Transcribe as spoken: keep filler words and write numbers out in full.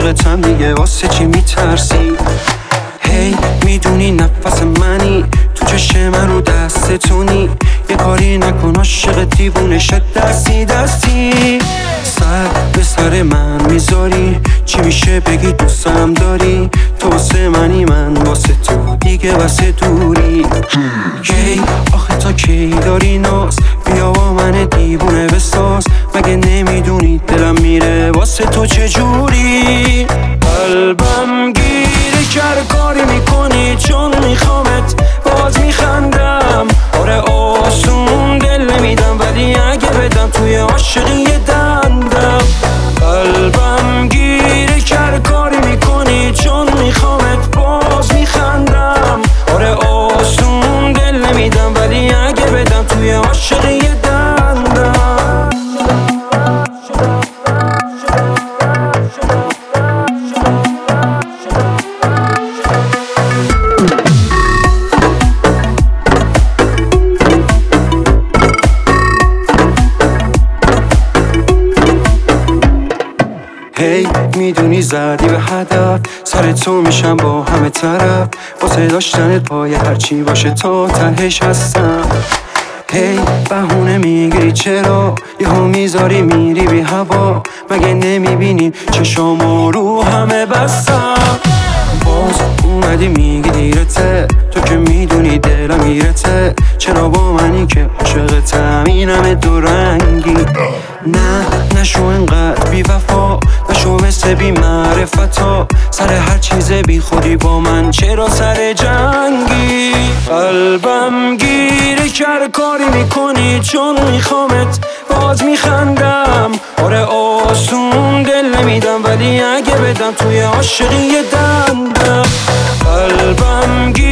عاشقتم دیگه واسه چی میترسی؟ هی hey, میدونی نفس منی تو چشم من رو دستتونی، یه کاری نکن عاشق دیوونه شد دستی دستی. سر به سر من میذاری چی میشه بگی دوستم داری، تو واسه منی من واسه تو دیگه واسه دوری. کی آخه تا کی داری ناز بیا با من دیوونه بساز، مگه نمیدونی دلم میره واسه تو چجوری؟ قلبم گیره کرد کاری میکنی چون میخوامت باز میخندم، آره آسون دل نمیدم ولی اگه بدم توی عاشقی دندم. قلبم گیره کرد کاری میکنی چون میخوامت باز میخندم، آره آسون دل نمیدم ولی اگه بدم توی عاشقی دندم. هی hey, میدونی زدی به هدف، سر تو میشم با همه طرف، واسه داشتنت پای هرچی باشه تا تهش هستم. هی hey, بهونه میگیری چرا یهو میذاری میری بی هوا، مگه نمیبینی چشامو رو همه بستم؟ باز اومدی میگی دیرته، تو که میدونی دلم میرته، چرا با منی که عاشقتم این همه دو رنگی؟ نه نشو انقدر بی وفا، نشو مثل بی معرفتا، سر هر چیز بی خودی با من چرا سر جنگی؟ قلبم گیره کرد کاری میکنی چون میخوامت باز میخندم، آره آسون دل نمیدم ولی اگه بدم توی عاشقی دندم. قلبم گیره